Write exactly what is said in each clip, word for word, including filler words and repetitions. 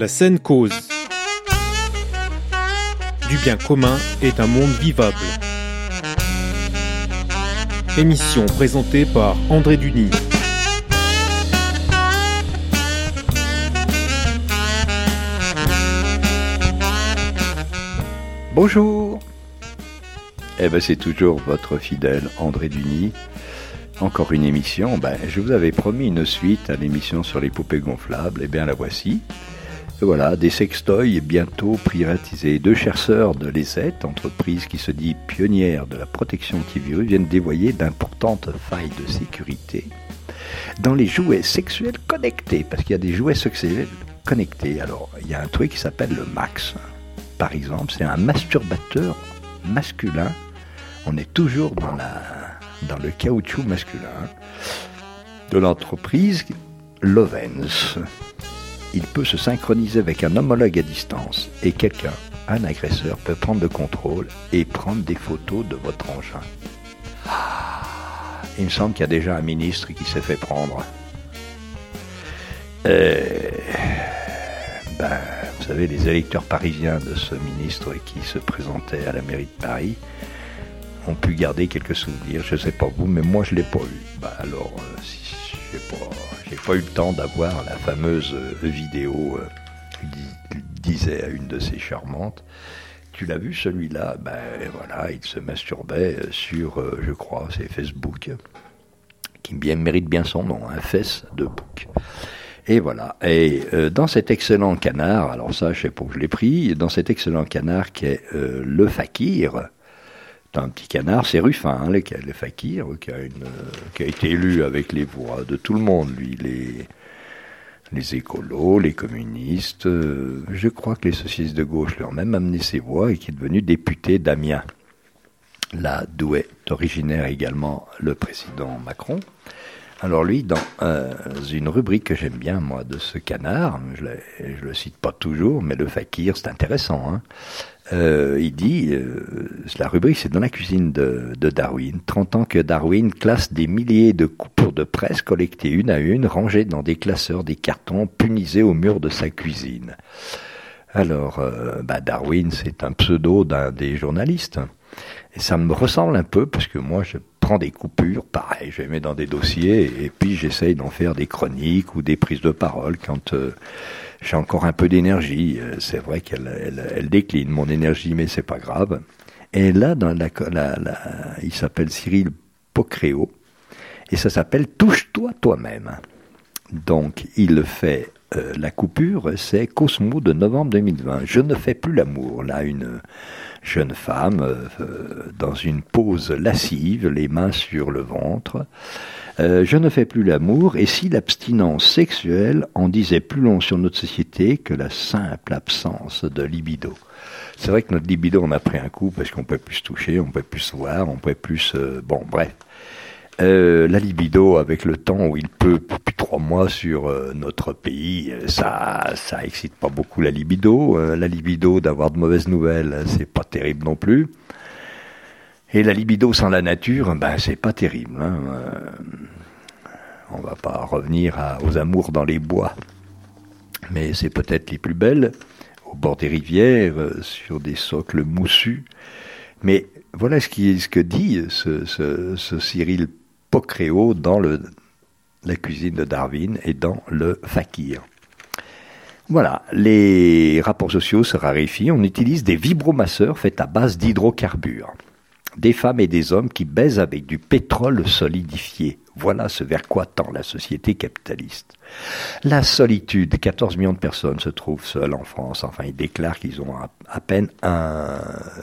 La saine cause. Du bien commun et d'un monde vivable. Émission présentée par André Duny. Bonjour. Eh ben c'est toujours votre fidèle André Duny. Encore une émission. Ben, je vous avais promis une suite à l'émission sur les poupées gonflables. Eh bien la voici. Et voilà, des sextoys bientôt privatisés. Deux chercheurs de l'E S E T, entreprise qui se dit pionnière de la protection antivirus, viennent dévoiler d'importantes failles de sécurité dans les jouets sexuels connectés. Parce qu'il y a des jouets sexuels connectés. Alors, il y a un truc qui s'appelle le Max. Par exemple, c'est un masturbateur masculin. On est toujours dans, la, dans le caoutchouc masculin de l'entreprise Lovens. Il peut se synchroniser avec un homologue à distance et quelqu'un, un agresseur, peut prendre le contrôle et prendre des photos de votre engin. Il me semble qu'il y a déjà un ministre qui s'est fait prendre. Euh, ben, vous savez, les électeurs parisiens de ce ministre qui se présentait à la mairie de Paris ont pu garder quelques souvenirs. Je ne sais pas vous, mais moi je ne l'ai pas eu. Ben, alors, euh, si, je sais pas... J'ai pas eu le temps d'avoir la fameuse vidéo euh, qui disait à une de ces charmantes, tu l'as vu celui-là? Ben voilà, il se masturbait sur, euh, je crois, c'est Facebook, qui bien, mérite bien son nom, un fesse de bouc. Et voilà, et euh, dans cet excellent canard, alors ça je sais pas où je l'ai pris, dans cet excellent canard qui est euh, le Fakir, un petit canard, c'est Ruffin, hein, le, le Fakir, qui a, une, qui a été élu avec les voix de tout le monde, lui, les, les écolos, les communistes, euh, je crois que les socialistes de gauche lui ont même amené ses voix et qui est devenu député d'Amiens, là d'où est originaire également le président Macron. Alors lui, dans euh, une rubrique que j'aime bien, moi, de ce canard, je ne le cite pas toujours, mais le Fakir, c'est intéressant, hein. Euh, il dit, euh, la rubrique c'est dans la cuisine de, de Darwin, trente ans que Darwin classe des milliers de coupures de presse collectées une à une, rangées dans des classeurs, des cartons, punisés au mur de sa cuisine. Alors, euh, bah Darwin c'est un pseudo d'un des journalistes, et ça me ressemble un peu, parce que moi je prends des coupures, pareil, je les mets dans des dossiers, et puis j'essaye d'en faire des chroniques ou des prises de parole quand... Euh, j'ai encore un peu d'énergie, c'est vrai qu'elle elle, elle décline mon énergie, mais c'est pas grave. Et là, dans la, la, la, il s'appelle Cyril Pocréo, et ça s'appelle Touche-toi toi-même. Donc, il fait euh, la coupure, c'est Cosmo de novembre deux mille vingt. Je ne fais plus l'amour. Là, une jeune femme euh, dans une pose lascive, les mains sur le ventre. Euh, je ne fais plus l'amour, et si l'abstinence sexuelle en disait plus long sur notre société que la simple absence de libido. C'est vrai que notre libido, on a pris un coup parce qu'on ne peut plus se toucher, on ne peut plus se voir, on ne peut plus... Euh, bon, bref. Euh, la libido, avec le temps où il pleut depuis trois mois sur euh, notre pays, ça ça excite pas beaucoup la libido. Euh, la libido d'avoir de mauvaises nouvelles, c'est pas terrible non plus. Et la libido sans la nature, ben c'est pas terrible. Hein. Euh, on va pas revenir à, aux amours dans les bois, mais c'est peut-être les plus belles, au bord des rivières, euh, sur des socles moussus. Mais voilà ce, qui, ce que dit ce, ce, ce Cyril Pocréo dans le, la cuisine de Darwin et dans le Fakir. Voilà, les rapports sociaux se raréfient. On utilise des vibromasseurs faits à base d'hydrocarbures. Des femmes et des hommes qui baisent avec du pétrole solidifié. Voilà ce vers quoi tend la société capitaliste. La solitude, quatorze millions de personnes se trouvent seules en France. Enfin, ils déclarent qu'ils ont à, à peine un,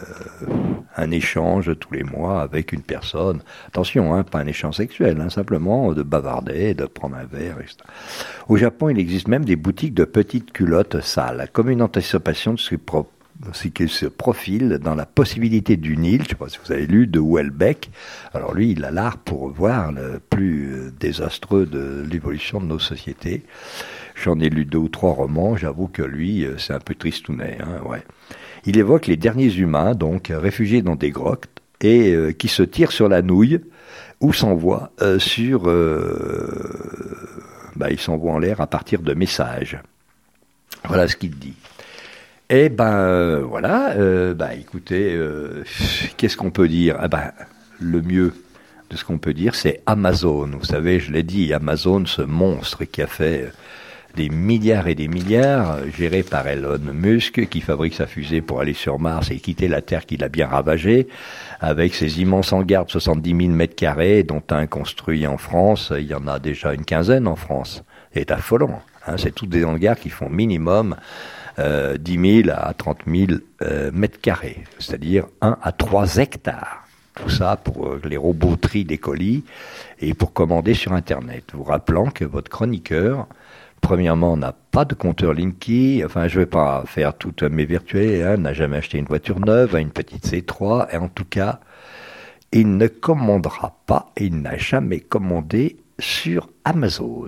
un échange tous les mois avec une personne. Attention, hein, pas un échange sexuel, hein, simplement de bavarder, de prendre un verre, et cetera. Au Japon, il existe même des boutiques de petites culottes sales, comme une anticipation de ce propre. C'est qu'il se profile dans la possibilité du Nil, je ne sais pas si vous avez lu, de Houellebecq. Alors lui, il a l'art pour voir le plus désastreux de l'évolution de nos sociétés. J'en ai lu deux ou trois romans, j'avoue que lui, c'est un peu tristounet. Hein, ouais. Il évoque les derniers humains, donc réfugiés dans des grottes, et euh, qui se tirent sur la nouille, ou s'envoient euh, sur... Euh, bah, ils s'envoient en l'air à partir de messages. Voilà ce qu'il dit. Eh ben, euh, voilà, euh, bah, écoutez, euh, qu'est-ce qu'on peut dire? Ah ben, le mieux de ce qu'on peut dire, c'est Amazon. Vous savez, je l'ai dit, Amazon, ce monstre qui a fait des milliards et des milliards, géré par Elon Musk, qui fabrique sa fusée pour aller sur Mars et quitter la Terre qu'il a bien ravagée, avec ses immenses hangars de soixante-dix mille mètres carrés, dont un construit en France, il y en a déjà une quinzaine en France. C'est affolant. Hein, c'est tous des hangars qui font minimum euh, dix mille à trente mille euh, mètres carrés, c'est-à-dire un à trois hectares. Tout ça pour euh, les robots trient des colis et pour commander sur Internet. Vous rappelant que votre chroniqueur, premièrement, n'a pas de compteur Linky, enfin je ne vais pas faire toutes mes virtuelles, hein, n'a jamais acheté une voiture neuve, une petite C trois, et en tout cas, il ne commandera pas, et il n'a jamais commandé sur Amazon.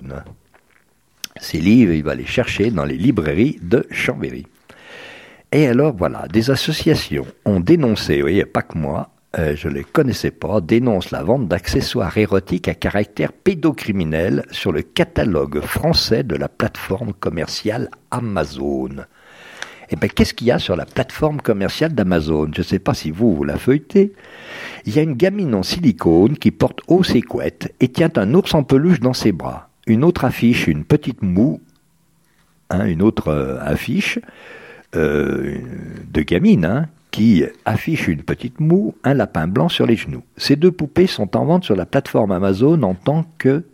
Ces livres, il va les chercher dans les librairies de Chambéry. Et alors voilà, des associations ont dénoncé, vous voyez, pas que moi, Euh, je ne les connaissais pas, dénonce la vente d'accessoires érotiques à caractère pédocriminel sur le catalogue français de la plateforme commerciale Amazon. Eh bien, qu'est-ce qu'il y a sur la plateforme commerciale d'Amazon? Je ne sais pas si vous, vous la feuilletez. Il y a une gamine en silicone qui porte haut ses couettes et tient un ours en peluche dans ses bras. Une autre affiche, une petite moue, hein, une autre euh, affiche euh, de gamine, hein, qui affiche une petite moue, un lapin blanc sur les genoux. Ces deux poupées sont en vente sur la plateforme Amazon en tant que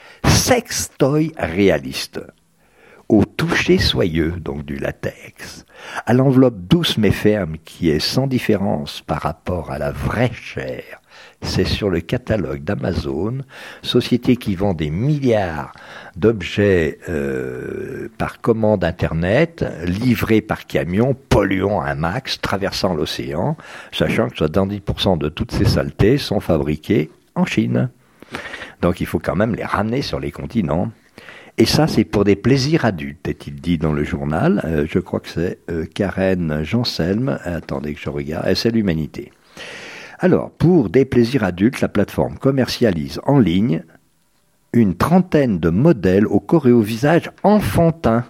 sextoy réaliste, au toucher soyeux, donc du latex, à l'enveloppe douce mais ferme qui est sans différence par rapport à la vraie chair. C'est sur le catalogue d'Amazon, société qui vend des milliards d'objets euh, par commande Internet, livrés par camion, polluant un max, traversant l'océan, sachant que soixante-dix pour cent de toutes ces saletés sont fabriquées en Chine. Donc il faut quand même les ramener sur les continents. Et ça, c'est pour des plaisirs adultes, est-il dit dans le journal. Euh, je crois que c'est euh, Karen Janselm. Attendez que je regarde. C'est l'Humanité. Alors, pour des plaisirs adultes, la plateforme commercialise en ligne une trentaine de modèles au corps et au visage enfantin,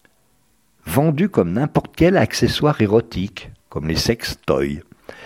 vendus comme n'importe quel accessoire érotique, comme les sextoys.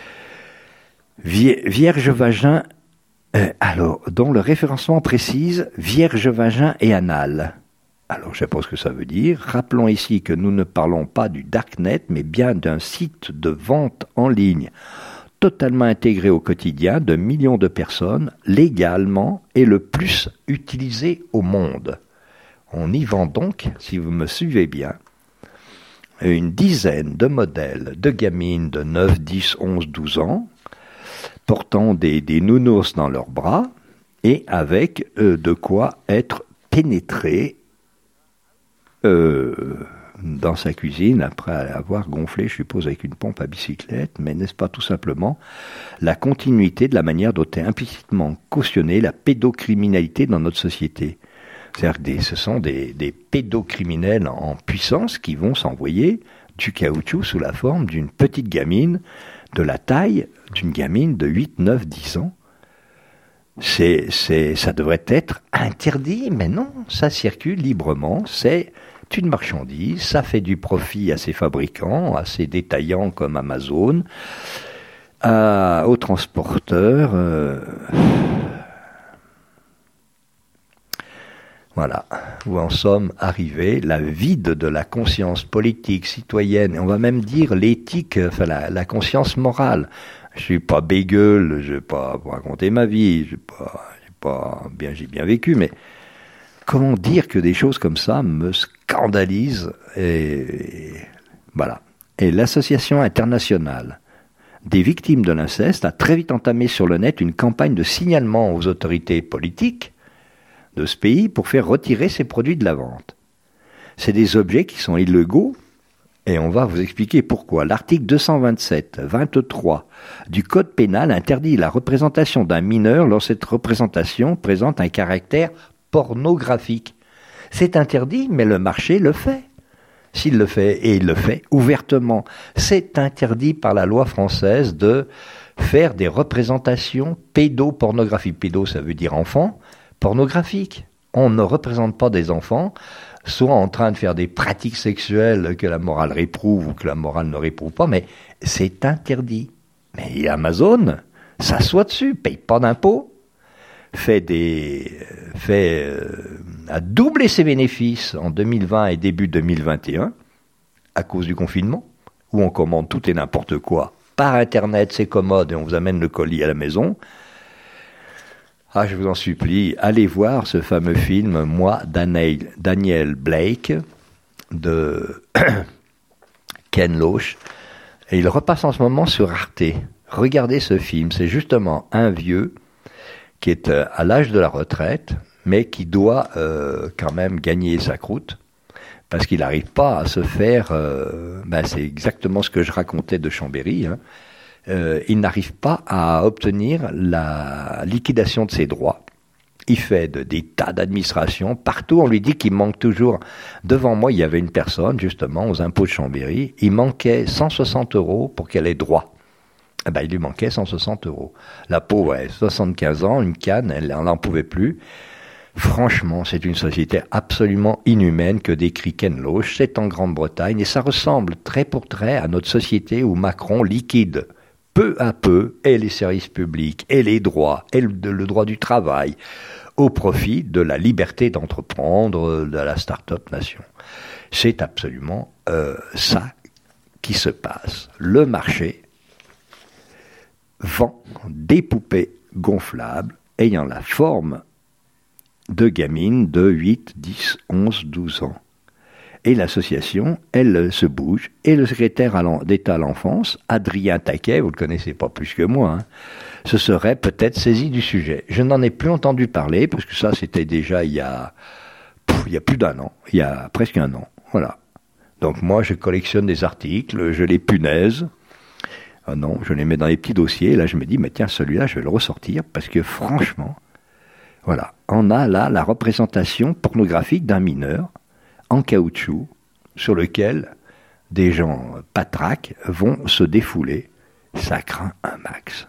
Vierge vagin, euh, alors, dont le référencement précise vierge vagin et anal. Alors, je ne sais pas ce que ça veut dire. Rappelons ici que nous ne parlons pas du darknet, mais bien d'un site de vente en ligne totalement intégré au quotidien de millions de personnes, légalement, et le plus utilisé au monde. On y vend donc, si vous me suivez bien, une dizaine de modèles de gamines de neuf, dix, onze, douze ans, portant des, des nounours dans leurs bras, et avec euh, de quoi être pénétré euh, dans sa cuisine, après avoir gonflé, je suppose, avec une pompe à bicyclette, mais n'est-ce pas tout simplement la continuité de la manière dont est implicitement cautionnée la pédocriminalité dans notre société? C'est-à-dire que des, ce sont des, des pédocriminels en puissance qui vont s'envoyer du caoutchouc sous la forme d'une petite gamine de la taille d'une gamine de huit, neuf, dix ans. C'est, c'est, ça devrait être interdit, mais non, ça circule librement, c'est une marchandise, ça fait du profit à ses fabricants, à ses détaillants comme Amazon, à, aux transporteurs. Euh, voilà, où en sommes arrivés, la vide de la conscience politique, citoyenne, et on va même dire l'éthique, enfin la, la conscience morale. Je suis pas bégueule, je vais pas vous raconter ma vie, j'ai pas, j'ai pas bien, j'ai bien vécu, mais comment dire que des choses comme ça me scandalisent et, et voilà. Et l'Association internationale des victimes de l'inceste a très vite entamé sur le net une campagne de signalement aux autorités politiques de ce pays pour faire retirer ces produits de la vente. C'est des objets qui sont illégaux et on va vous expliquer pourquoi. L'article deux cent vingt-sept vingt-trois du Code pénal interdit la représentation d'un mineur lorsque cette représentation présente un caractère pornographique. C'est interdit, mais le marché le fait. S'il le fait, et il le fait ouvertement, c'est interdit par la loi française de faire des représentations pédopornographiques. Pédo, ça veut dire enfant, pornographique. On ne représente pas des enfants, soit en train de faire des pratiques sexuelles que la morale réprouve ou que la morale ne réprouve pas, mais c'est interdit. Mais Amazon s'assoit dessus, paye pas d'impôts, fait des, fait, euh, a doublé ses bénéfices en deux mille vingt et début deux mille vingt et un à cause du confinement, où on commande tout et n'importe quoi par Internet, c'est commode et on vous amène le colis à la maison. Ah, je vous en supplie, allez voir ce fameux film, Moi, Daniel, Daniel Blake, de Ken Loach. Et il repasse en ce moment sur Arte. Regardez ce film, c'est justement un vieux qui est à l'âge de la retraite, mais qui doit euh, quand même gagner sa croûte, parce qu'il n'arrive pas à se faire... Euh, ben c'est exactement ce que je racontais de Chambéry, hein. Euh, il n'arrive pas à obtenir la liquidation de ses droits. Il fait de, des tas d'administrations. Partout, on lui dit qu'il manque toujours. Devant moi, il y avait une personne, justement, aux impôts de Chambéry. Il manquait cent soixante euros pour qu'elle ait droit. Eh ben, il lui manquait cent soixante euros. La pauvre, elle, soixante-quinze ans, une canne, elle n'en pouvait plus. Franchement, c'est une société absolument inhumaine que décrit Ken Loach. C'est en Grande-Bretagne et ça ressemble trait pour trait à notre société où Macron liquide peu à peu, et les services publics, et les droits, et le, le droit du travail, au profit de la liberté d'entreprendre, de la start-up nation. C'est absolument euh, ça qui se passe. Le marché vend des poupées gonflables ayant la forme de gamines de huit, dix, onze, douze ans. Et l'association, elle se bouge, et le secrétaire d'État à l'enfance, Adrien Taquet, vous le connaissez pas plus que moi, hein, se serait peut-être saisi du sujet. Je n'en ai plus entendu parler, parce que ça c'était déjà il y a, pff, il y a plus d'un an, il y a presque un an, voilà. Donc moi je collectionne des articles, je les punaise, ah non, je les mets dans les petits dossiers, et là je me dis, mais tiens, celui-là je vais le ressortir, parce que franchement, voilà, on a là la représentation pornographique d'un mineur, en caoutchouc, sur lequel des gens patraques vont se défouler. Ça craint un max.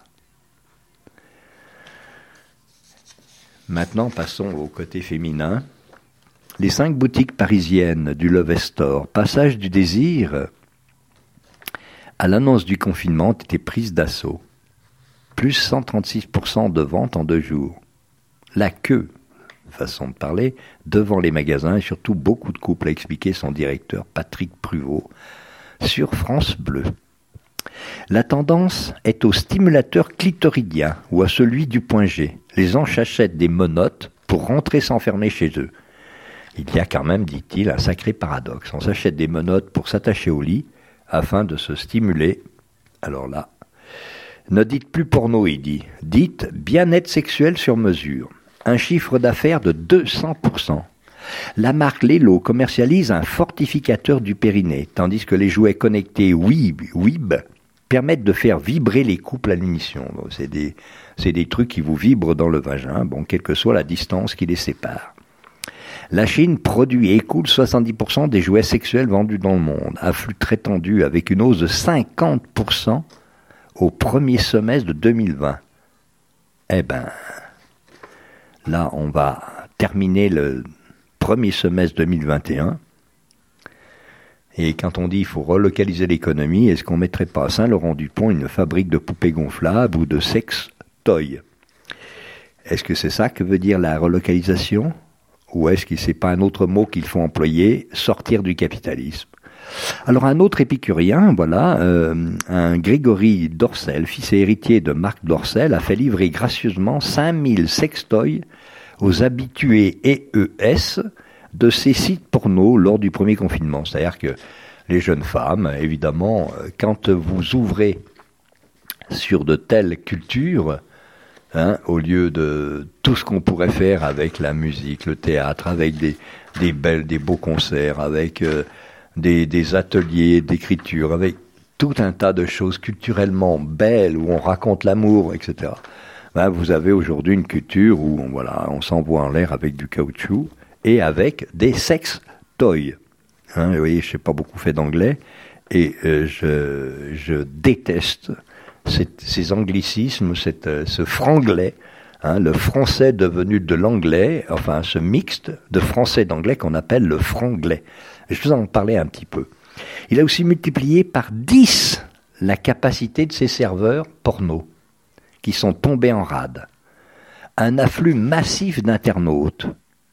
Maintenant, passons au côté féminin. Les cinq boutiques parisiennes du Love Store, Passage du Désir, à l'annonce du confinement, ont été prises d'assaut. Plus cent trente-six pour cent de ventes en deux jours. La queue, façon de parler, devant les magasins et surtout beaucoup de couples, a expliqué son directeur Patrick Pruvot sur France Bleu. La tendance est au stimulateur clitoridien ou à celui du point G. Les gens achètent des menottes pour rentrer s'enfermer chez eux. Il y a quand même, dit-il, un sacré paradoxe. On s'achète des menottes pour s'attacher au lit afin de se stimuler. Alors là, ne dites plus porno, il dit. Dites bien-être sexuel sur mesure. Un chiffre d'affaires de deux cents pour cent. La marque Lelo commercialise un fortificateur du périnée, tandis que les jouets connectés Weeb, Weeb permettent de faire vibrer les couples à l'émission. Bon, c'est des, c'est des trucs qui vous vibrent dans le vagin, bon, quelle que soit la distance qui les sépare. La Chine produit et écoule soixante-dix pour cent des jouets sexuels vendus dans le monde, afflux très tendu avec une hausse de cinquante pour cent au premier semestre de deux mille vingt. Eh ben... Là, on va terminer le premier semestre deux mille vingt et un. Et quand on dit qu'il faut relocaliser l'économie, est-ce qu'on ne mettrait pas à Saint-Laurent-du-Pont une fabrique de poupées gonflables ou de sex-toys ? Est-ce que c'est ça que veut dire la relocalisation ? Ou est-ce que c'est pas un autre mot qu'il faut employer, sortir du capitalisme ? Alors un autre épicurien, voilà, euh, un Grégory Dorcel, fils et héritier de Marc Dorcel, a fait livrer gracieusement cinq mille sextoys aux habitués E E S de ces sites porno lors du premier confinement. C'est-à-dire que les jeunes femmes, évidemment, quand vous ouvrez sur de telles cultures, hein, au lieu de tout ce qu'on pourrait faire avec la musique, le théâtre, avec des, des belles, des beaux concerts, avec... Euh, Des, des ateliers d'écriture, avec tout un tas de choses culturellement belles, où on raconte l'amour, et cetera. Ben, vous avez aujourd'hui une culture où on, voilà, on s'envoie en l'air avec du caoutchouc et avec des sex toys. Hein, vous voyez, je n'ai pas beaucoup fait d'anglais, et euh, je, je déteste cette, ces anglicismes, cette, ce franglais, Hein, le français devenu de l'anglais, enfin ce mixte de français et d'anglais qu'on appelle le franglais. Je vous en parlais un petit peu. Il a aussi multiplié par dix la capacité de ses serveurs porno, qui sont tombés en rade. Un afflux massif d'internautes.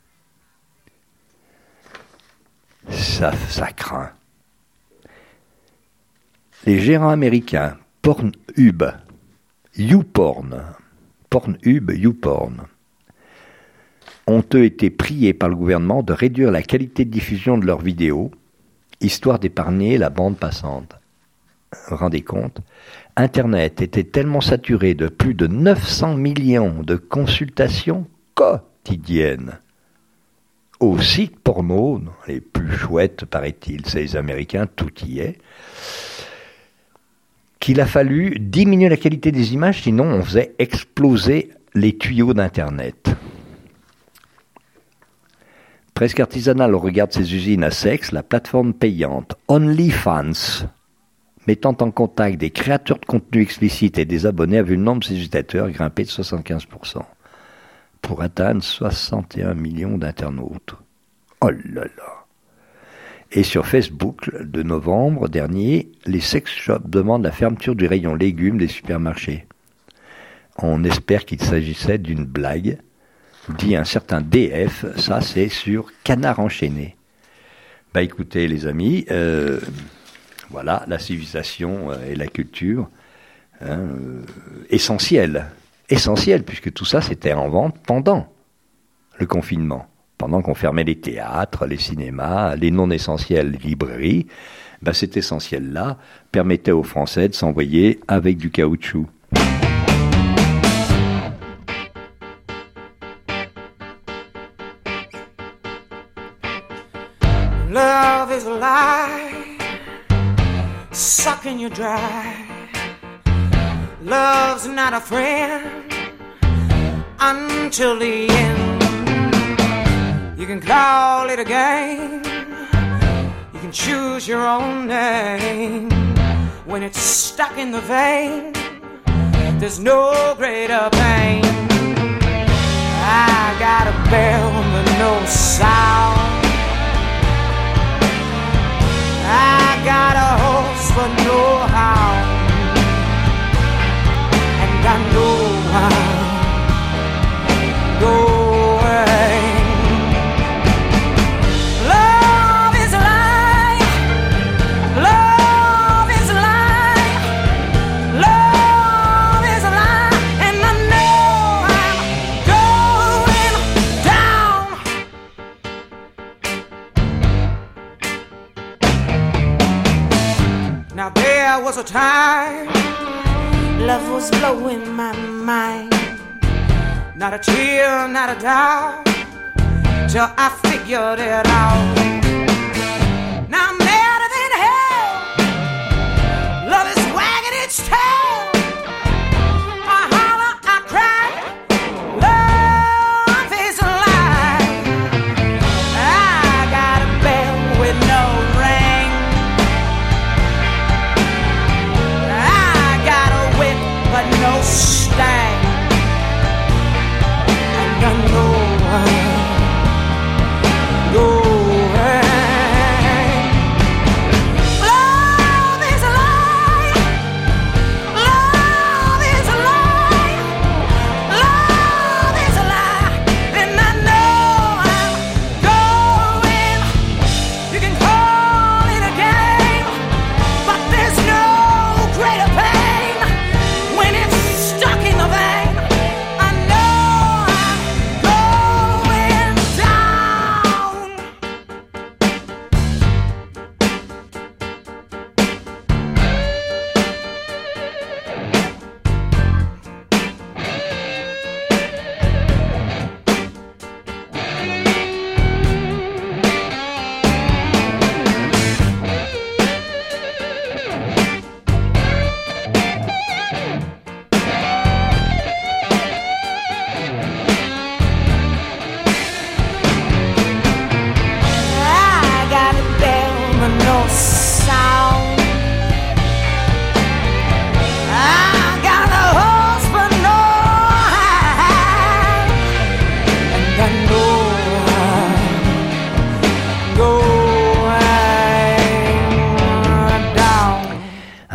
Ça, ça craint. Les gérants américains, Pornhub, YouPorn, Pornhub, YouPorn, ont eux été priés par le gouvernement de réduire la qualité de diffusion de leurs vidéos, histoire d'épargner la bande passante. Vous vous rendez compte ? Internet était tellement saturé de plus de neuf cents millions de consultations quotidiennes aux sites porno, les plus chouettes, paraît-il, c'est les Américains, tout y est, qu'il a fallu diminuer la qualité des images, sinon on faisait exploser les tuyaux d'Internet. Presque artisanal au regard de ses usines à sexe, la plateforme payante OnlyFans, mettant en contact des créateurs de contenu explicite et des abonnés, a vu le nombre de ses utilisateurs grimper de soixante-quinze pour cent pour atteindre soixante et un millions d'internautes. Oh là là! Et sur Facebook, de novembre dernier, les sex shops demandent la fermeture du rayon légumes des supermarchés. On espère qu'il s'agissait d'une blague, dit un certain D F, ça c'est sur Canard Enchaîné. Bah écoutez les amis, euh, voilà, la civilisation et la culture, hein, euh, essentielle, essentielle, puisque tout ça c'était en vente pendant le confinement. Pendant qu'on fermait les théâtres, les cinémas, les non essentiels, les librairies, ben cet essentiel-là permettait aux Français de s'envoyer avec du caoutchouc. Love is a lie, sucking you dry. Love's not a friend until the end. You can call it a game, you can choose your own name. When it's stuck in the vein, there's no greater pain. I got a bell but no sound, I got a horse but no hound, and I know I'm going. Now there was a time love was blowing my mind. Not a tear, not a doubt, till I figured it out. Now I'm madder than hell, love is wagging its tail. I holler, I cry, love is a lie. I got a bell with no ring, I got a whip but no stang, and I know I'm going.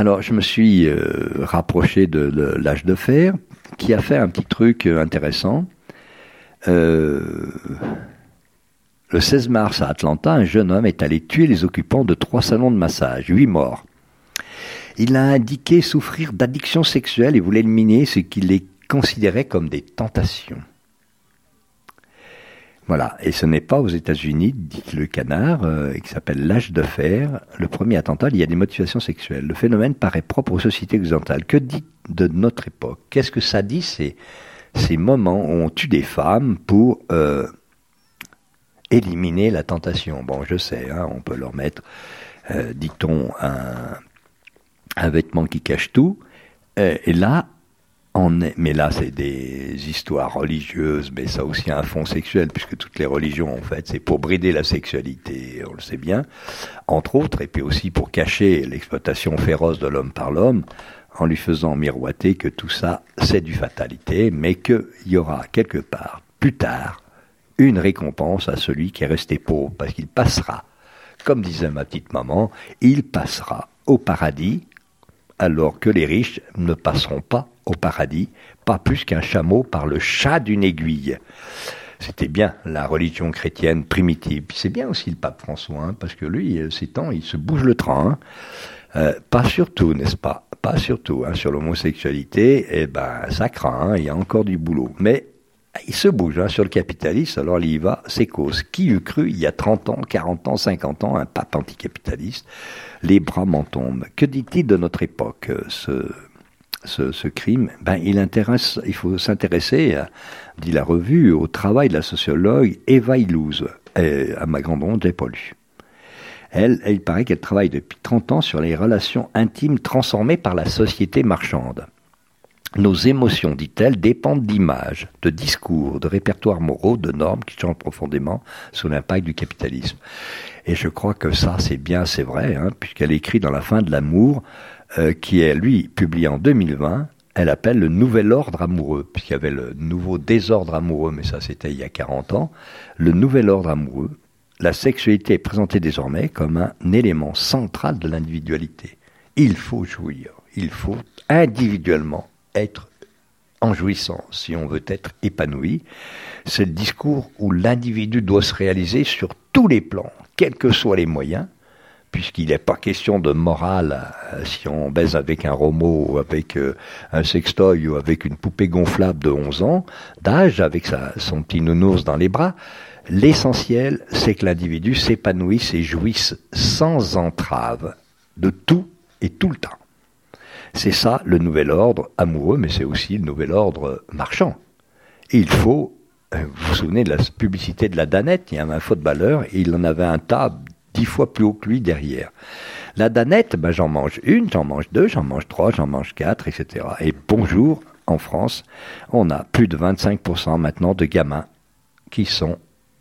Alors, je me suis euh, rapproché de, de l'âge de fer, qui a fait un petit truc euh, intéressant. Euh, le seize mars à Atlanta, un jeune homme est allé tuer les occupants de trois salons de massage, huit morts. Il a indiqué souffrir d'addiction sexuelle et voulait éliminer ce qu'il les considérait comme des tentations. Voilà, et ce n'est pas aux États-Unis, dit le Canard, euh, qui s'appelle l'âge de fer, le premier attentat, il y a des motivations sexuelles. Le phénomène paraît propre aux sociétés occidentales. Que dit de notre époque? Qu'est-ce que ça dit, ces, ces moments où on tue des femmes pour euh, éliminer la tentation? Bon, je sais, hein, on peut leur mettre, euh, dit-on, un, un vêtement qui cache tout, euh, et là, On est, mais là, c'est des histoires religieuses, mais ça aussi a un fond sexuel, puisque toutes les religions, en fait, c'est pour brider la sexualité, on le sait bien, entre autres, et puis aussi pour cacher l'exploitation féroce de l'homme par l'homme, en lui faisant miroiter que tout ça, c'est du fatalité, mais qu'il y aura quelque part, plus tard, une récompense à celui qui est resté pauvre, parce qu'il passera, comme disait ma petite maman, il passera au paradis, alors que les riches ne passeront pas au paradis, pas plus qu'un chameau par le chat d'une aiguille. C'était bien la religion chrétienne primitive. Puis c'est bien aussi le pape François, hein, parce que lui, ces temps, il se bouge le train. Hein. Euh, pas surtout, n'est-ce pas? Pas surtout. Hein, sur l'homosexualité, eh ben, ça craint, hein, il y a encore du boulot. Mais il se bouge hein, sur le capitalisme, alors il y va, c'est cause. Qui eût cru, il y a trente ans, quarante ans, cinquante ans, un pape anticapitaliste? Les bras m'en tombent. Que dit-il de notre époque, ce... Ce, ce crime, ben il intéresse, il faut s'intéresser, à, dit la revue, au travail de la sociologue Eva Illouz. Et à ma grande honte, j'ai pas lu. Elle, elle, il paraît qu'elle travaille depuis trente ans sur les relations intimes transformées par la société marchande. Nos émotions, dit-elle, dépendent d'images, de discours, de répertoires moraux, de normes qui changent profondément sous l'impact du capitalisme. Et je crois que ça, c'est bien, c'est vrai, hein, puisqu'elle écrit dans La fin de l'amour, Euh, qui est, lui, publié en deux mille vingt, elle appelle le nouvel ordre amoureux, puisqu'il y avait le nouveau désordre amoureux, mais ça c'était il y a quarante ans, le nouvel ordre amoureux, la sexualité est présentée désormais comme un élément central de l'individualité. Il faut jouir, il faut individuellement être en jouissance, si on veut être épanoui. C'est le discours où l'individu doit se réaliser sur tous les plans, quels que soient les moyens, puisqu'il n'est pas question de morale euh, si on baise avec un romo ou avec euh, un sextoy ou avec une poupée gonflable de onze ans d'âge, avec sa, son petit nounours dans les bras. L'essentiel, c'est que l'individu s'épanouisse et jouisse sans entrave de tout et tout le temps. C'est ça le nouvel ordre amoureux, mais c'est aussi le nouvel ordre marchand. Et il faut, euh, vous vous souvenez de la publicité de la Danette, il y avait un footballeur et il en avait un tas dix fois plus haut que lui derrière. La Danette, ben j'en mange une, j'en mange deux, j'en mange trois, j'en mange quatre, et cetera. Et bonjour, en France, on a plus de vingt-cinq pour cent maintenant de gamins qui sont,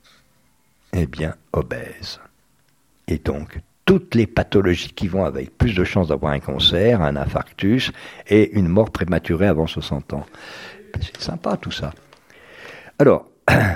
eh bien, obèses. Et donc, toutes les pathologies qui vont avec, plus de chances d'avoir un cancer, un infarctus et une mort prématurée avant soixante ans. C'est sympa tout ça. Alors,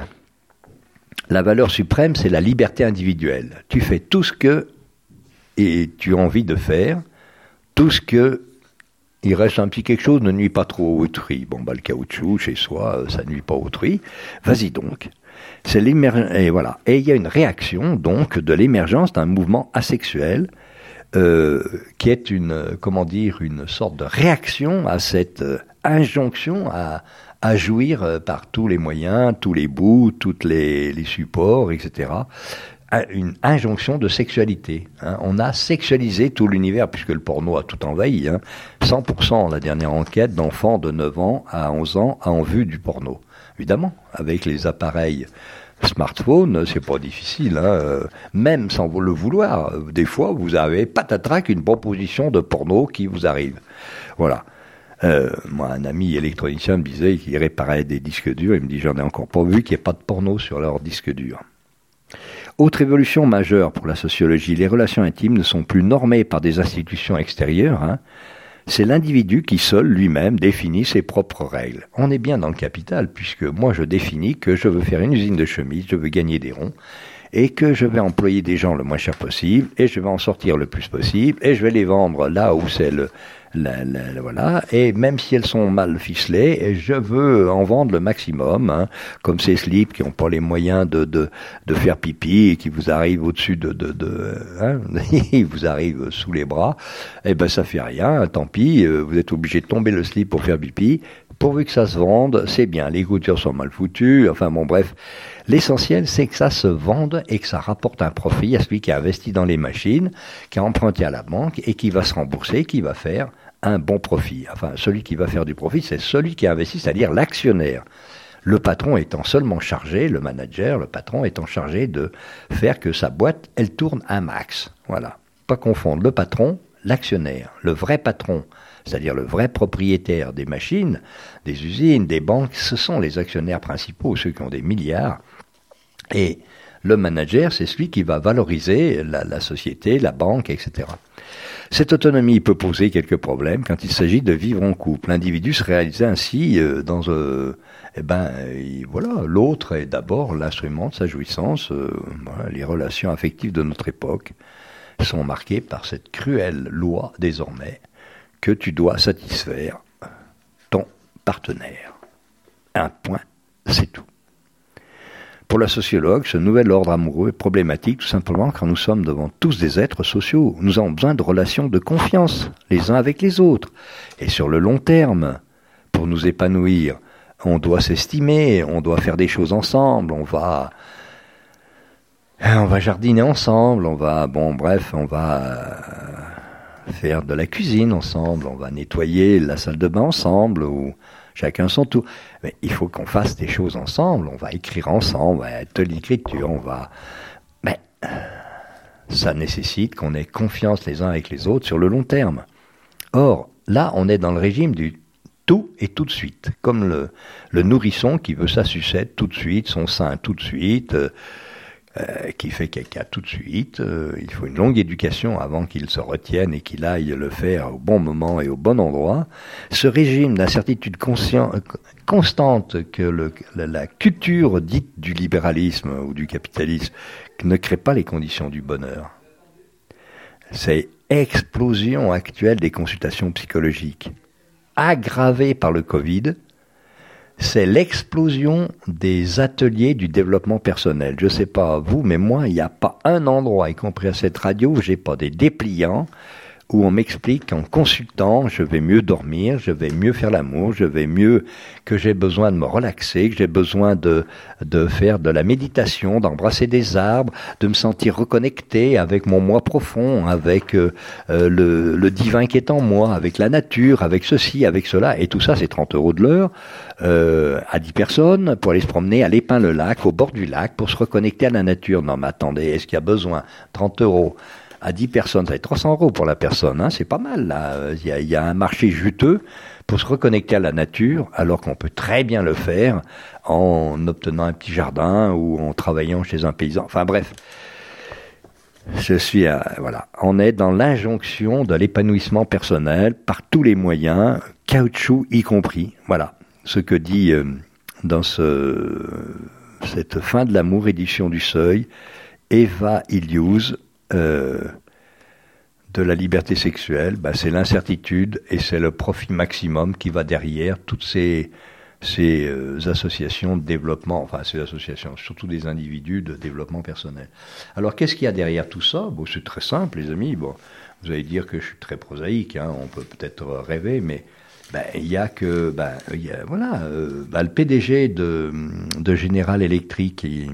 la valeur suprême, c'est la liberté individuelle. Tu fais tout ce que et tu as envie de faire, tout ce que il reste un petit quelque chose ne nuit pas trop à autrui. Bon, bah le caoutchouc chez soi, ça nuit pas à autrui. Vas-y donc. C'est l'émer... et voilà. Et il y a une réaction donc de l'émergence d'un mouvement asexuel euh, qui est une, comment dire, une sorte de réaction à cette euh, injonction à à jouir par tous les moyens, tous les bouts, tous les, les supports, et cetera. Une injonction de sexualité. Hein. On a sexualisé tout l'univers, puisque le porno a tout envahi. Hein. cent pour cent, la dernière enquête, d'enfants de neuf ans à onze ans ont vu du porno. Évidemment, avec les appareils smartphone, c'est pas difficile. Hein. Même sans le vouloir, des fois, vous avez patatrac une proposition de porno qui vous arrive. Voilà. Euh, moi, un ami électronicien me disait qu'il réparait des disques durs. Il me dit, j'en ai encore pas vu qu'il n'y ait pas de porno sur leur disque dur. Autre évolution majeure pour la sociologie, les relations intimes ne sont plus normées par des institutions extérieures. Hein. C'est l'individu qui seul, lui-même, définit ses propres règles. On est bien dans le capital, puisque moi, je définis que je veux faire une usine de chemises, je veux gagner des ronds, et que je vais employer des gens le moins cher possible, et je vais en sortir le plus possible, et je vais les vendre là où c'est le... La, la, la, voilà, et même si elles sont mal ficelées, je veux en vendre le maximum, hein, comme ces slips qui n'ont pas les moyens de, de, de faire pipi et qui vous arrivent au-dessus de, de, de hein, ils vous arrivent sous les bras, et ben ça fait rien, tant pis, vous êtes obligé de tomber le slip pour faire pipi, pourvu que ça se vende, c'est bien, les coutures sont mal foutues, enfin bon bref, l'essentiel c'est que ça se vende et que ça rapporte un profit à celui qui a investi dans les machines, qui a emprunté à la banque et qui va se rembourser, qui va faire un bon profit. Enfin, celui qui va faire du profit, c'est celui qui a investi, c'est-à-dire l'actionnaire. Le patron étant seulement chargé, le manager, le patron étant chargé de faire que sa boîte, elle tourne un max. Voilà. Pas confondre le patron, l'actionnaire. Le vrai patron, c'est-à-dire le vrai propriétaire des machines, des usines, des banques, ce sont les actionnaires principaux, ceux qui ont des milliards. Et le manager, c'est celui qui va valoriser la, la société, la banque, et cetera. Cette autonomie peut poser quelques problèmes quand il s'agit de vivre en couple. L'individu se réalise ainsi euh, dans... Euh, eh ben, euh, voilà, l'autre est d'abord l'instrument de sa jouissance. Euh, voilà, les relations affectives de notre époque sont marquées par cette cruelle loi, désormais, que tu dois satisfaire ton partenaire. Un point, c'est tout. Pour la sociologue, ce nouvel ordre amoureux est problématique tout simplement car nous sommes devant tous des êtres sociaux. Nous avons besoin de relations de confiance, les uns avec les autres. Et sur le long terme, pour nous épanouir, on doit s'estimer, on doit faire des choses ensemble, on va... On va jardiner ensemble, on va... Bon, bref, on va faire de la cuisine ensemble, on va nettoyer la salle de bain ensemble, ou... Chacun son tour. Mais il faut qu'on fasse des choses ensemble. On va écrire ensemble, on va être de l'écriture, on va... Mais ça nécessite qu'on ait confiance les uns avec les autres sur le long terme. Or, là, on est dans le régime du tout et tout de suite. Comme le, le nourrisson qui veut sa sucette tout de suite, son sein tout de suite, euh, euh, qui fait caca tout de suite. Euh, il faut une longue éducation avant qu'il se retienne et qu'il aille le faire au bon moment et au bon endroit. Ce régime d'incertitude conscient, constante que le, la, la culture dite du libéralisme ou du capitalisme ne crée pas les conditions du bonheur. C'est explosion actuelle des consultations psychologiques, aggravée par le Covid. C'est l'explosion des ateliers du développement personnel. Je ne sais pas vous, mais moi, il n'y a pas un endroit, y compris à cette radio, où j'ai pas des dépliants où on m'explique qu'en consultant, je vais mieux dormir, je vais mieux faire l'amour, je vais mieux, que j'ai besoin de me relaxer, que j'ai besoin de, de faire de la méditation, d'embrasser des arbres, de me sentir reconnecté avec mon moi profond, avec euh, le, le divin qui est en moi, avec la nature, avec ceci, avec cela. Et tout ça, c'est trente euros de l'heure, euh, à dix personnes, pour aller se promener à l'Épin-le-Lac, au bord du lac, pour se reconnecter à la nature. Non, mais attendez, est-ce qu'il y a besoin? trente euros. À dix personnes, ça fait trois cents euros pour la personne, hein, c'est pas mal, là. Il y a, il y a un marché juteux pour se reconnecter à la nature, alors qu'on peut très bien le faire en obtenant un petit jardin ou en travaillant chez un paysan. Enfin bref, je suis, à, voilà, on est dans l'injonction de l'épanouissement personnel par tous les moyens, caoutchouc y compris. Voilà, ce que dit euh, dans ce, cette fin de l'amour, édition du Seuil, Eva Illouz. Euh, de la liberté sexuelle, ben c'est l'incertitude et c'est le profit maximum qui va derrière toutes ces, ces euh, associations de développement, enfin ces associations, surtout des individus de développement personnel. Alors qu'est-ce qu'il y a derrière tout ça? Bon, c'est très simple, les amis. Bon, vous allez dire que je suis très prosaïque, hein, on peut peut-être rêver, mais ben il y a que, ben il y a, voilà, euh, ben, le P D G de, de General Electric, il,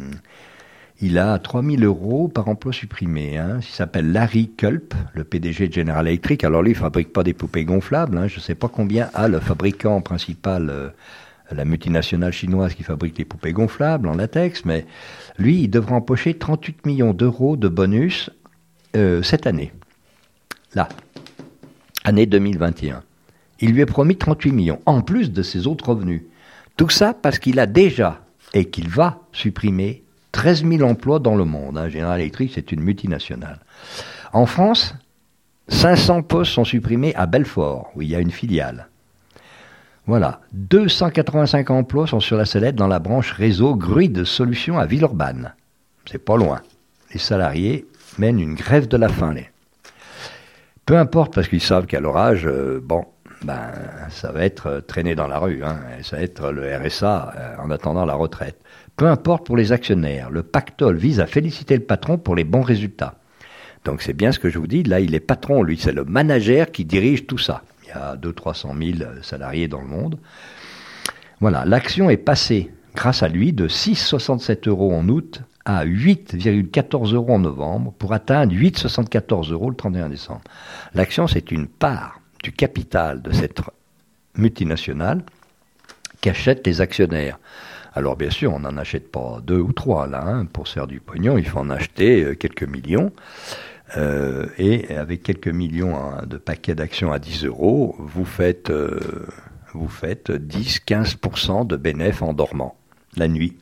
Il a trois mille euros par emploi supprimé. Hein. Il s'appelle Larry Culp, le P D G de General Electric. Alors lui, il ne fabrique pas des poupées gonflables. Hein. Je ne sais pas combien a le fabricant principal, euh, la multinationale chinoise qui fabrique les poupées gonflables en latex. Mais lui, il devra empocher trente-huit millions d'euros de bonus euh, cette année. Là, année deux mille vingt et un. Il lui est promis trente-huit millions, en plus de ses autres revenus. Tout ça parce qu'il a déjà, et qu'il va supprimer treize mille emplois dans le monde. Hein. General Electric, c'est une multinationale. En France, cinq cents postes sont supprimés à Belfort, où il y a une filiale. Voilà. deux cent quatre-vingt-cinq emplois sont sur la sellette dans la branche réseau Grid Solutions à Villeurbanne. c'est pas loin. Les salariés mènent une grève de la faim. Les. Peu importe, parce qu'ils savent qu'à leur âge, euh, bon, ben, ça va être traîné dans la rue, hein, ça va être le R S A euh, en attendant la retraite. Peu importe pour les actionnaires, le pactole vise à féliciter le patron pour les bons résultats. Donc c'est bien ce que je vous dis, là il est patron, lui, c'est le manager qui dirige tout ça. Il y a deux cents à trois cent mille salariés dans le monde. Voilà, l'action est passée, grâce à lui, de six virgule soixante-sept euros en août à huit virgule quatorze euros en novembre, pour atteindre huit virgule soixante-quatorze euros le trente et un décembre. L'action, c'est une part du capital de cette multinationale qu'achètent les actionnaires. Alors bien sûr, on n'en achète pas deux ou trois, là, hein. Pour se faire du pognon, il faut en acheter quelques millions. Euh, et avec quelques millions hein, de paquets d'actions à dix euros, vous faites, euh, vous faites dix à quinze pour cent de bénéfices en dormant, la nuit.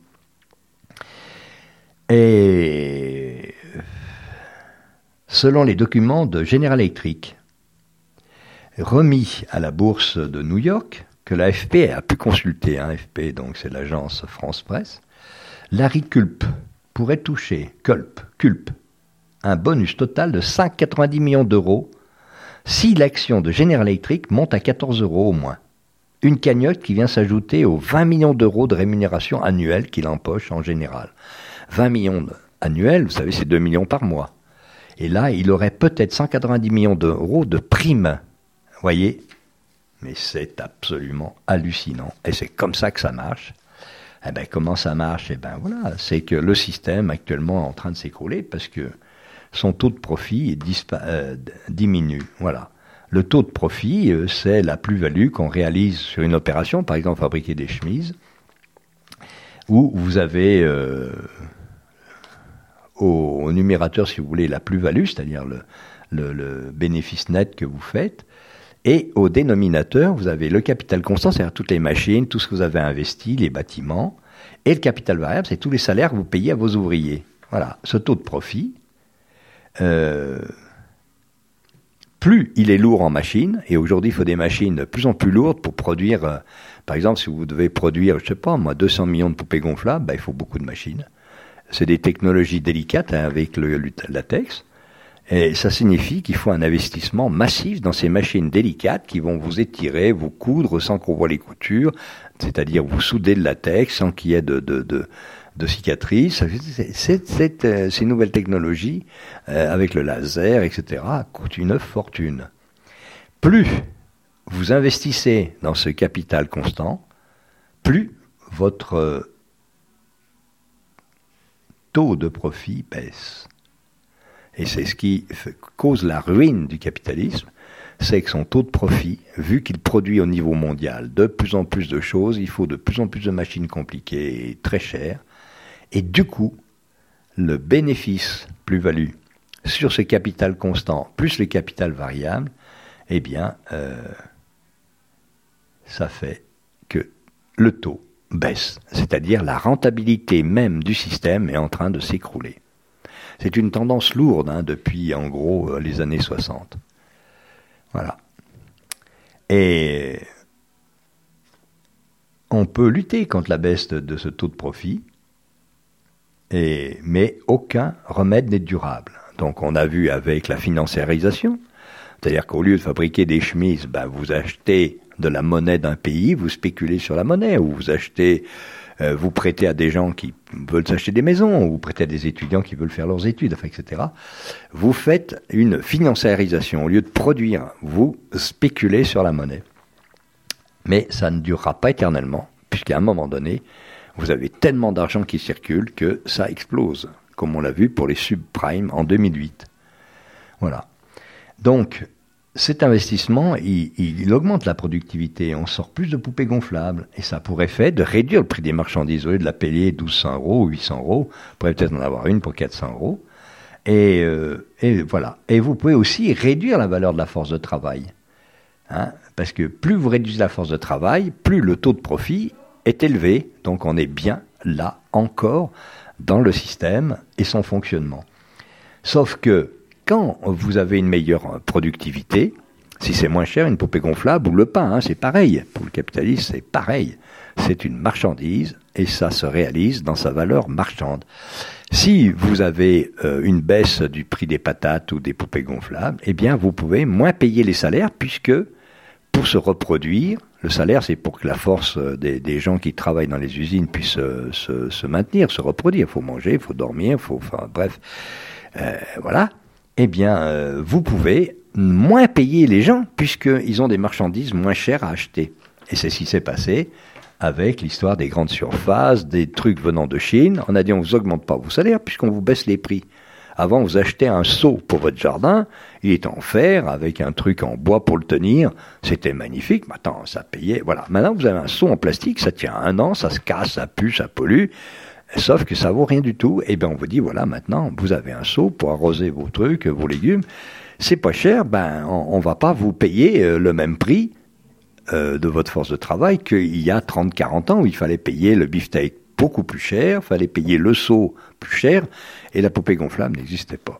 Et selon les documents de General Electric, remis à la bourse de New York, que l'A F P a pu consulter, hein, A F P, donc c'est l'agence France Presse, Larry Culp pourrait toucher, Culp, Culp, un bonus total de cinq virgule quatre-vingt-dix millions d'euros si l'action de General Electric monte à quatorze euros au moins. Une cagnotte qui vient s'ajouter aux vingt millions d'euros de rémunération annuelle qu'il empoche en général. vingt millions annuels, vous savez, c'est deux millions par mois. Et là, il aurait peut-être cent quatre-vingt-dix millions d'euros de primes. Vous voyez ? Mais c'est absolument hallucinant. Et c'est comme ça que ça marche. Eh bien, comment ça marche ? Eh bien, voilà, c'est que le système actuellement est en train de s'écrouler parce que son taux de profit dispa- euh, diminue. Voilà. Le taux de profit, euh, c'est la plus-value qu'on réalise sur une opération, par exemple fabriquer des chemises, où vous avez euh, au, au numérateur, si vous voulez, la plus-value, c'est-à-dire le, le, le bénéfice net que vous faites, et au dénominateur, vous avez le capital constant, c'est-à-dire toutes les machines, tout ce que vous avez investi, les bâtiments, et le capital variable, c'est tous les salaires que vous payez à vos ouvriers. Voilà, ce taux de profit, euh, plus il est lourd en machines, et aujourd'hui il faut des machines de plus en plus lourdes pour produire, euh, par exemple si vous devez produire, je sais pas moi, deux cents millions de poupées gonflables, ben, il faut beaucoup de machines. C'est des technologies délicates hein, avec le, le latex, et ça signifie qu'il faut un investissement massif dans ces machines délicates qui vont vous étirer, vous coudre sans qu'on voit les coutures, c'est-à-dire vous souder le latex sans qu'il y ait de, de, de, de cicatrices. C'est, c'est, c'est, euh, ces nouvelles technologies, euh, avec le laser, et cetera, coûtent une fortune. Plus vous investissez dans ce capital constant, plus votre euh, taux de profit baisse. Et c'est ce qui fait, cause la ruine du capitalisme, c'est que son taux de profit, vu qu'il produit au niveau mondial de plus en plus de choses, il faut de plus en plus de machines compliquées et très chères, et du coup, le bénéfice plus-value sur ce capital constant, plus le capital variable, eh bien, euh, ça fait que le taux baisse, c'est-à-dire la rentabilité même du système est en train de s'écrouler. C'est une tendance lourde hein, depuis, en gros, les années soixante. Voilà. Et on peut lutter contre la baisse de, de ce taux de profit, et, mais aucun remède n'est durable. Donc on a vu avec la financiarisation, c'est-à-dire qu'au lieu de fabriquer des chemises, ben, vous achetez de la monnaie d'un pays, vous spéculez sur la monnaie, ou vous achetez... Euh, vous prêtez à des gens qui veulent s'acheter des maisons, ou vous prêtez à des étudiants qui veulent faire leurs études, enfin, et cetera. Vous faites une financiarisation. Au lieu de produire, vous spéculez sur la monnaie. Mais ça ne durera pas éternellement, puisqu'à un moment donné, vous avez tellement d'argent qui circule que ça explose, comme on l'a vu pour les subprimes en deux mille huit. Voilà. Donc, cet investissement, il, il augmente la productivité. On sort plus de poupées gonflables. Et ça a pour effet de réduire le prix des marchandises. Au lieu de la payer douze cents euros ou huit cents euros, vous pourrez peut-être en avoir une pour quatre cents euros. Et, euh, et voilà. Et vous pouvez aussi réduire la valeur de la force de travail. Hein, parce que plus vous réduisez la force de travail, plus le taux de profit est élevé. Donc on est bien là encore dans le système et son fonctionnement. Sauf que quand vous avez une meilleure productivité, Si c'est moins cher, une poupée gonflable ou le pain, hein, c'est pareil. Pour le capitaliste, c'est pareil. C'est une marchandise et ça se réalise dans sa valeur marchande. Si vous avez euh, une baisse du prix des patates ou des poupées gonflables, eh bien vous pouvez moins payer les salaires puisque pour se reproduire, le salaire c'est pour que la force des, des gens qui travaillent dans les usines puisse se, se, se maintenir, se reproduire. Il faut manger, il faut dormir, il faut, enfin bref, euh, voilà. Eh bien euh, vous pouvez moins payer les gens puisqu'ils ont des marchandises moins chères à acheter. Et c'est ce qui s'est passé avec l'histoire des grandes surfaces, des trucs venant de Chine. On a dit on vous augmente pas vos salaires puisqu'on vous baisse les prix. Avant, vous achetez un seau pour votre jardin, il était en fer, avec un truc en bois pour le tenir, c'était magnifique, maintenant ça payait, voilà. Maintenant vous avez un seau en plastique, ça tient un an, ça se casse, ça pue, ça pollue, sauf que ça vaut rien du tout. Et bien on vous dit, voilà, maintenant vous avez un seau pour arroser vos trucs, vos légumes, c'est pas cher, ben on, on va pas vous payer euh, le même prix euh, de votre force de travail qu'il y a trente quarante ans où il fallait payer le beefsteak beaucoup plus cher, il fallait payer le seau plus cher, et la poupée gonflable n'existait pas.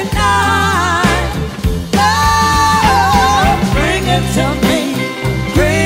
Bring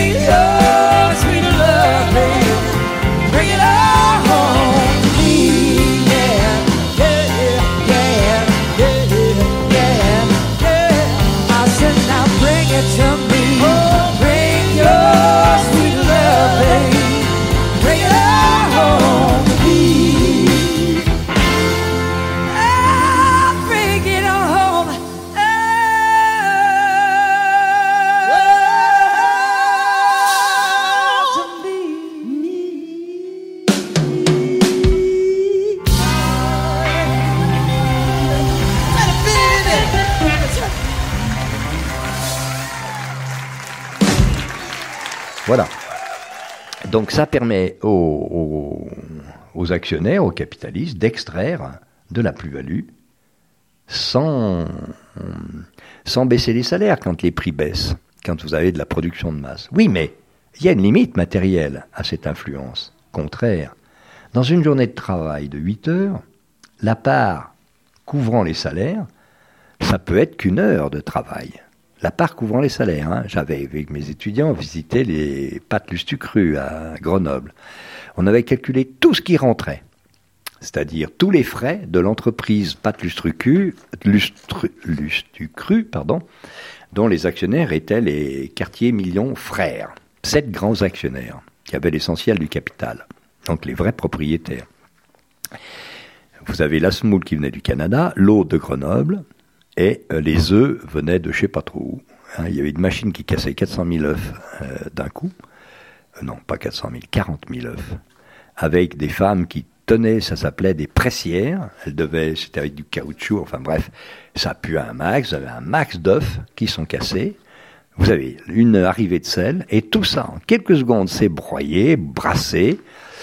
Voilà. Donc ça permet aux, aux, aux actionnaires, aux capitalistes, d'extraire de la plus-value sans, sans baisser les salaires quand les prix baissent, quand vous avez de la production de masse. Oui, mais il y a une limite matérielle à cette influence. Contraire, dans une journée de travail de huit heures, la part couvrant les salaires, ça peut être qu'une heure de travail. La part couvrant les salaires. Hein. J'avais, avec mes étudiants, visité les pâtes Lustucru à Grenoble. On avait calculé tout ce qui rentrait, c'est-à-dire tous les frais de l'entreprise pâtes Lustucru, Lustru, Lustucru, pardon, dont les actionnaires étaient les Quartier Million frères. Sept grands actionnaires qui avaient l'essentiel du capital, donc les vrais propriétaires. Vous avez la semoule qui venait du Canada, l'eau de Grenoble, et euh, les œufs venaient de je sais pas trop où. Hein, il y avait une machine qui cassait quatre cent mille œufs euh, d'un coup. Euh, non, pas quatre cent mille, quarante mille œufs. Avec des femmes qui tenaient, ça s'appelait des pressières. Elles devaient, c'était avec du caoutchouc, enfin bref, ça pue un max. Vous avez un max d'œufs qui sont cassés. Vous avez une arrivée de sel, et tout ça, en quelques secondes, c'est broyé, brassé,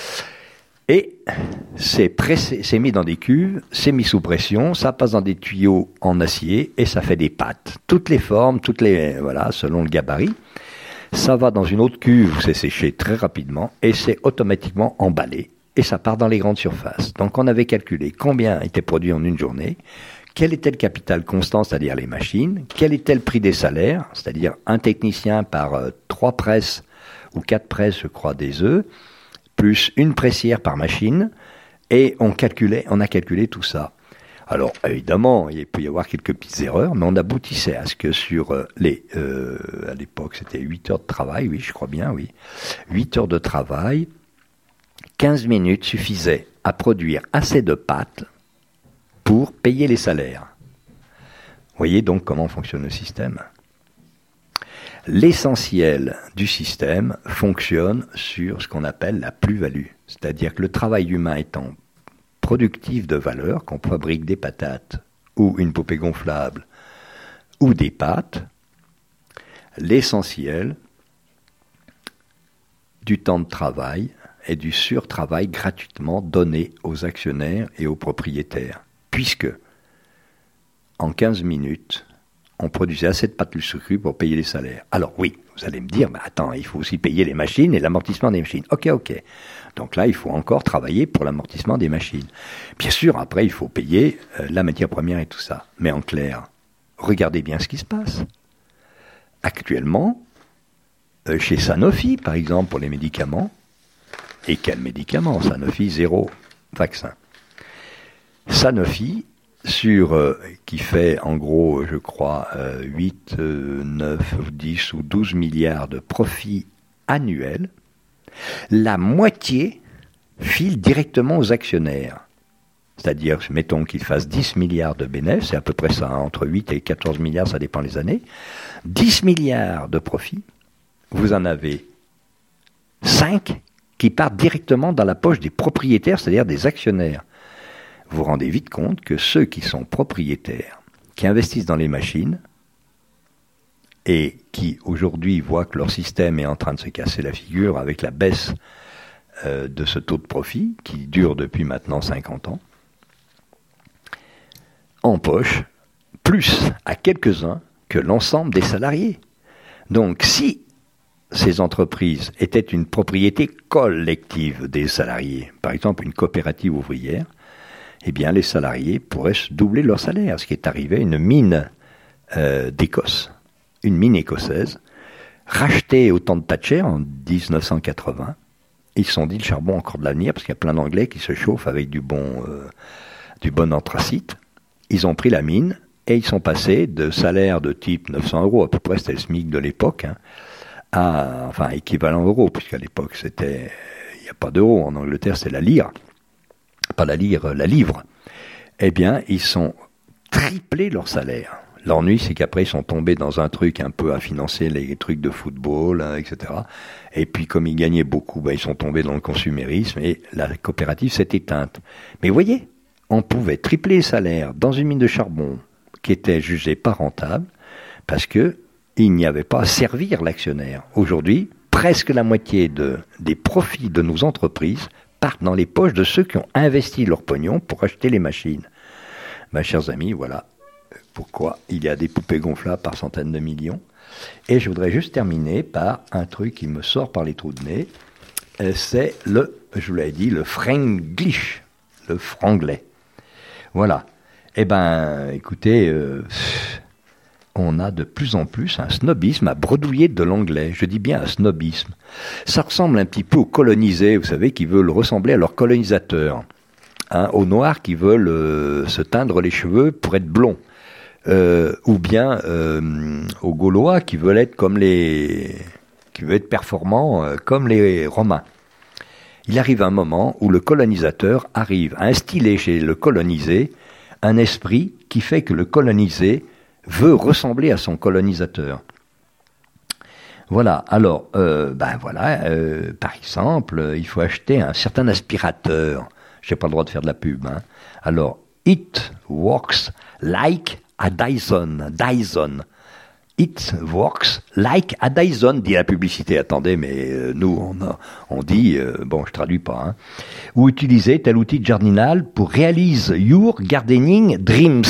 et c'est pressé, c'est mis dans des cuves, c'est mis sous pression, ça passe dans des tuyaux en acier, et ça fait des pâtes. Toutes les formes, toutes les, voilà, selon le gabarit. Ça va dans une autre cuve où c'est séché très rapidement, et c'est automatiquement emballé, et ça part dans les grandes surfaces. Donc on avait calculé combien était produit en une journée, quel était le capital constant, c'est-à-dire les machines, quel était le prix des salaires, c'est-à-dire un technicien par euh, trois presses ou quatre presses, je crois, des œufs, plus une pressière par machine, et on calculait, on a calculé tout ça. Alors, évidemment, il peut y avoir quelques petites erreurs, mais on aboutissait à ce que sur euh, les, euh, à l'époque, c'était huit heures de travail, oui, je crois bien, oui, huit heures de travail, quinze minutes suffisaient à produire assez de pâtes pour payer les salaires. Vous voyez donc comment fonctionne le système. L'essentiel du système fonctionne sur ce qu'on appelle la plus-value. C'est-à-dire que le travail humain étant productif de valeur, qu'on fabrique des patates ou une poupée gonflable ou des pâtes, l'essentiel du temps de travail est du surtravail gratuitement donné aux actionnaires et aux propriétaires. Puisque, en quinze minutes, on produisait assez de pâtes Lustucru pour payer les salaires. Alors oui, vous allez me dire, bah attends, il faut aussi payer les machines et l'amortissement des machines. Ok, ok. Donc là, il faut encore travailler pour l'amortissement des machines. Bien sûr, après, il faut payer euh, la matière première et tout ça. Mais en clair, regardez bien ce qui se passe. Actuellement, euh, chez Sanofi, par exemple, pour les médicaments, et quels médicaments? Sanofi, zéro vaccin. Sanofi, sur, euh, qui fait en gros, je crois, euh, huit, euh, neuf, dix ou douze milliards de profits annuels, la moitié file directement aux actionnaires. C'est-à-dire, mettons qu'ils fassent dix milliards de bénéfices, c'est à peu près ça, hein, entre huit et quatorze milliards, ça dépend les années. dix milliards de profits, vous en avez cinq qui partent directement dans la poche des propriétaires, c'est-à-dire des actionnaires. Vous vous rendez vite compte que ceux qui sont propriétaires, qui investissent dans les machines, et qui aujourd'hui voient que leur système est en train de se casser la figure avec la baisse euh, de ce taux de profit, qui dure depuis maintenant cinquante ans, empochent plus à quelques-uns que l'ensemble des salariés. Donc si ces entreprises étaient une propriété collective des salariés, par exemple une coopérative ouvrière, eh bien les salariés pourraient doubler leur salaire, ce qui est arrivé à une mine euh, d'Écosse, une mine écossaise, rachetée au temps de Thatcher en dix-neuf cent quatre-vingts. Ils se sont dit le charbon encore de l'avenir, parce qu'il y a plein d'Anglais qui se chauffent avec du bon, euh, du bon anthracite. Ils ont pris la mine et ils sont passés de salaire de type neuf cents euros, à peu près c'était le SMIC de l'époque, hein, à, enfin équivalent euro, puisqu'à l'époque c'était, il n'y a pas d'euro, en Angleterre c'est la lire. Pas la lire, la livre, eh bien, ils sont triplés leur salaire. L'ennui, c'est qu'après, ils sont tombés dans un truc un peu à financer les trucs de football, hein, et cetera. Et puis, comme ils gagnaient beaucoup, ben, ils sont tombés dans le consumérisme et la coopérative s'est éteinte. Mais vous voyez, on pouvait tripler les salaires dans une mine de charbon qui était jugée pas rentable parce que il n'y avait pas à servir l'actionnaire. Aujourd'hui, presque la moitié de, des profits de nos entreprises partent dans les poches de ceux qui ont investi leur pognon pour acheter les machines. Mes chers amis, voilà pourquoi il y a des poupées gonflables par centaines de millions. Et je voudrais juste terminer par un truc qui me sort par les trous de nez. C'est le, je vous l'avais dit, le franglish, le franglais. Voilà. Eh ben, écoutez, euh, on a de plus en plus un snobisme à bredouiller de l'anglais. Je dis bien un snobisme. Ça ressemble un petit peu aux colonisés, vous savez, qui veulent ressembler à leurs colonisateurs. Hein, aux Noirs qui veulent euh, se teindre les cheveux pour être blonds. Euh, ou bien euh, aux Gaulois qui veulent être comme les... qui veulent être performants euh, comme les Romains. Il arrive un moment où le colonisateur arrive à instiller chez le colonisé un esprit qui fait que le colonisé veut ressembler à son colonisateur. Voilà, alors, euh, ben voilà, euh, par exemple, il faut acheter un certain aspirateur. Je n'ai pas le droit de faire de la pub. Hein. Alors, it works like a Dyson. Dyson. It works like a Dyson, dit la publicité. Attendez, mais euh, nous, on, a, on dit, euh, bon, je traduis pas, hein. Ou utiliser tel outil de jardinage pour réaliser your gardening dreams.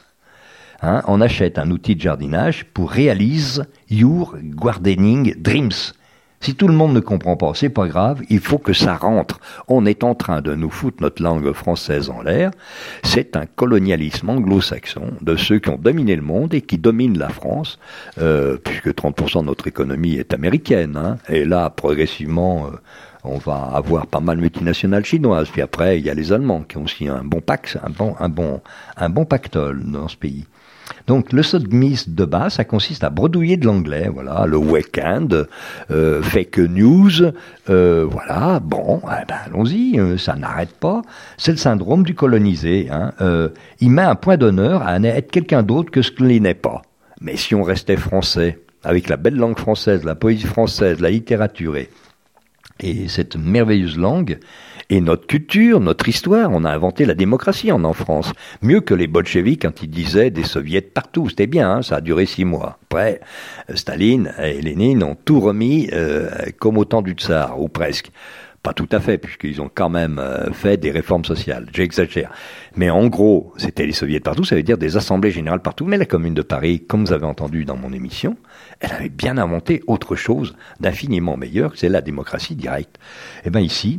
Hein, on achète un outil de jardinage pour réaliser your gardening dreams. Si tout le monde ne comprend pas, c'est pas grave, il faut que ça rentre. On est en train de nous foutre notre langue française en l'air. C'est un colonialisme anglo-saxon de ceux qui ont dominé le monde et qui dominent la France, euh, puisque trente pour cent de notre économie est américaine. Hein, et là, progressivement, euh, on va avoir pas mal de multinationales chinoises. Puis après, il y a les Allemands qui ont aussi un bon pacte, un bon, un bon, un bon pactole dans ce pays. Donc le sodomisme de base, ça consiste à bredouiller de l'anglais, voilà, le week-end, euh, fake news, euh, voilà, bon, eh ben, allons-y, euh, ça n'arrête pas. C'est le syndrome du colonisé, hein. Euh, il met un point d'honneur à être quelqu'un d'autre que ce qu'il n'est pas. Mais si on restait français, avec la belle langue française, la poésie française, la littérature et, et cette merveilleuse langue, et notre culture, notre histoire, on a inventé la démocratie en, en France. Mieux que les bolcheviks quand ils disaient des soviets partout. C'était bien, hein, ça a duré six mois. Après, Staline et Lénine ont tout remis euh, comme au temps du tsar, ou presque. Pas tout à fait, puisqu'ils ont quand même euh, fait des réformes sociales. J'exagère. Mais en gros, c'était les soviets partout, ça veut dire des assemblées générales partout. Mais la Commune de Paris, comme vous avez entendu dans mon émission, elle avait bien inventé autre chose d'infiniment meilleur, que c'est la démocratie directe. Et bien ici,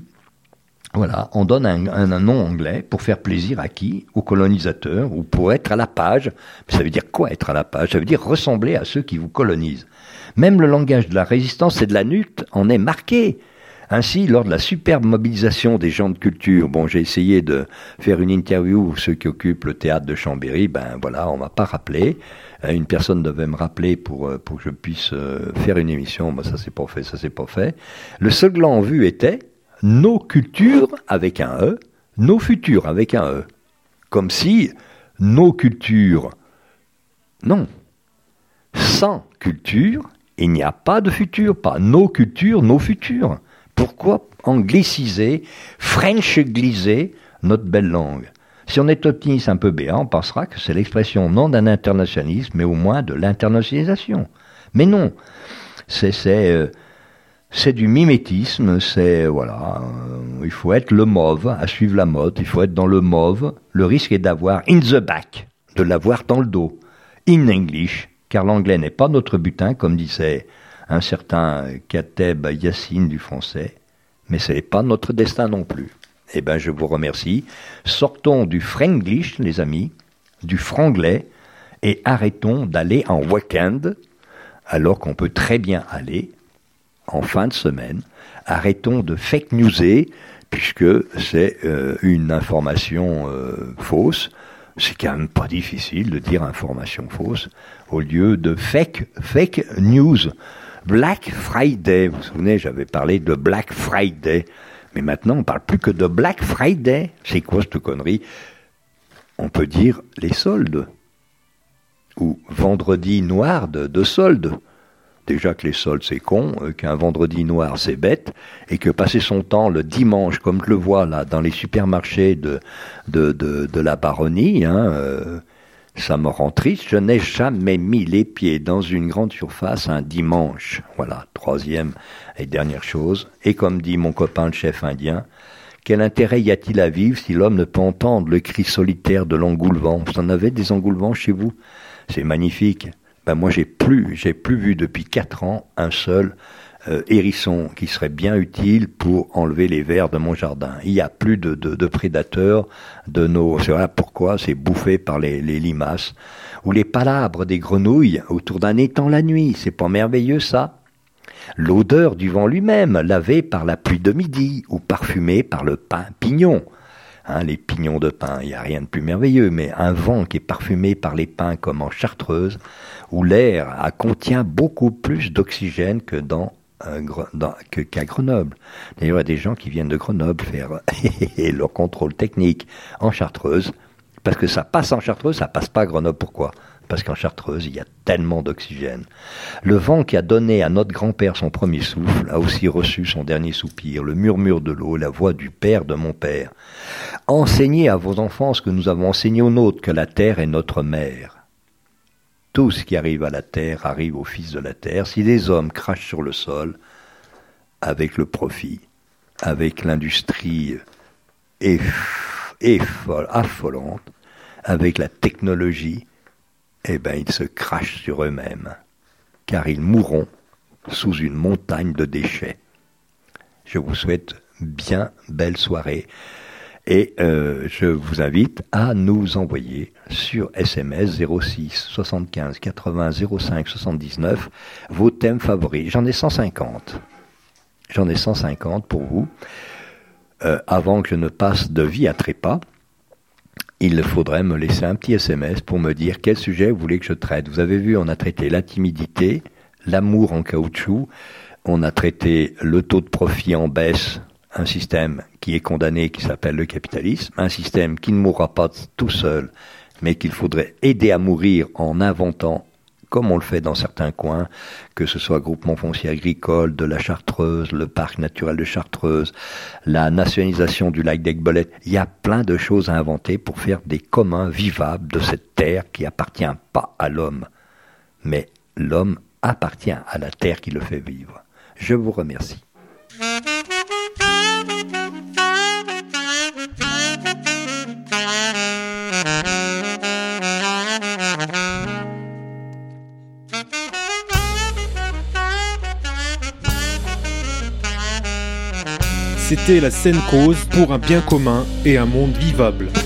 voilà, on donne un, un, un nom anglais pour faire plaisir à qui? Aux colonisateurs, ou pour être à la page. Mais ça veut dire quoi, être à la page? Ça veut dire ressembler à ceux qui vous colonisent. Même le langage de la résistance et de la lutte en est marqué. Ainsi, lors de la superbe mobilisation des gens de culture, bon, j'ai essayé de faire une interview, ceux qui occupent le théâtre de Chambéry, ben voilà, on m'a pas rappelé. Une personne devait me rappeler pour, pour que je puisse faire une émission. Ben, ça c'est pas fait, ça c'est pas fait. Le slogan en vue était nos cultures avec un E, nos futurs avec un E. Comme si nos cultures, non, sans culture, il n'y a pas de futur, pas nos cultures, nos futurs. Pourquoi angliciser, frenchigliser notre belle langue? Si on est optimiste un peu béat, on pensera que c'est l'expression non d'un internationalisme, mais au moins de l'internationalisation. Mais non, c'est... c'est euh, C'est du mimétisme, c'est, voilà, euh, il faut être le mauve, à suivre la mode, il faut être dans le mauve. Le risque est d'avoir in the back, de l'avoir dans le dos, in English, car l'anglais n'est pas notre butin, comme disait un certain Kateb Yassine du français, mais ce n'est pas notre destin non plus. Eh bien, je vous remercie. Sortons du franglish, les amis, du franglais, et arrêtons d'aller en week-end, alors qu'on peut très bien aller en fin de semaine. Arrêtons de fake newser, puisque c'est euh, une information euh, fausse. C'est quand même pas difficile de dire information fausse, au lieu de fake, fake news. Black Friday, vous vous souvenez, j'avais parlé de Black Friday, mais maintenant on parle plus que de Black Friday. C'est quoi cette connerie? On peut dire les soldes, ou vendredi noir de, de soldes. Déjà que les soldes c'est con, euh, qu'un vendredi noir c'est bête, et que passer son temps le dimanche, comme je le vois là, dans les supermarchés de, de, de, de la baronnie, hein, euh, Ça me rend triste, je n'ai jamais mis les pieds dans une grande surface un dimanche. Voilà, troisième et dernière chose. Et comme dit mon copain le chef indien, quel intérêt y a-t-il à vivre si l'homme ne peut entendre le cri solitaire de l'engoulevent? Vous en avez des engoulevents chez vous? C'est magnifique. Ben moi j'ai plus, j'ai plus vu depuis quatre ans un seul euh, hérisson qui serait bien utile pour enlever les vers de mon jardin. Il y a plus de, de, de prédateurs de nos. C'est vrai pourquoi? C'est bouffé par les, les limaces ou les palabres des grenouilles autour d'un étang la nuit. C'est pas merveilleux ça? L'odeur du vent lui-même, lavé par la pluie de midi ou parfumé par le pin pignon. Hein, les pignons de pin, il n'y a rien de plus merveilleux, mais un vent qui est parfumé par les pins comme en Chartreuse, où l'air a, contient beaucoup plus d'oxygène que dans, euh, dans que, qu'à Grenoble. D'ailleurs, il y a des gens qui viennent de Grenoble faire leur contrôle technique en Chartreuse, parce que ça passe en Chartreuse, ça passe pas à Grenoble. Pourquoi? Parce qu'en Chartreuse, il y a tellement d'oxygène. Le vent qui a donné à notre grand-père son premier souffle a aussi reçu son dernier soupir, le murmure de l'eau, la voix du père de mon père. Enseignez à vos enfants ce que nous avons enseigné aux nôtres, que la terre est notre mère. Tout ce qui arrive à la terre arrive aux fils de la terre. Si les hommes crachent sur le sol, avec le profit, avec l'industrie eff, eff, affolante, avec la technologie, eh bien, ils se crachent sur eux-mêmes, car ils mourront sous une montagne de déchets. Je vous souhaite bien belle soirée, et euh, je vous invite à nous envoyer sur S M S zéro six soixante-quinze quatre-vingts zéro cinq soixante-dix-neuf vos thèmes favoris. J'en ai cent cinquante. J'en ai cent cinquante pour vous. Euh, avant que je ne passe de vie à trépas, il faudrait me laisser un petit S M S pour me dire quel sujet vous voulez que je traite. Vous avez vu, on a traité la timidité, l'amour en caoutchouc, on a traité le taux de profit en baisse, un système qui est condamné, qui s'appelle le capitalisme, un système qui ne mourra pas tout seul, mais qu'il faudrait aider à mourir en inventant, comme on le fait dans certains coins, que ce soit groupement foncier agricole de la Chartreuse, le parc naturel de Chartreuse, la nationalisation du lac d'Aiguebelette. Il y a plein de choses à inventer pour faire des communs vivables de cette terre qui appartient pas à l'homme. Mais l'homme appartient à la terre qui le fait vivre. Je vous remercie. C'était la Saine Cause pour un bien commun et un monde vivable.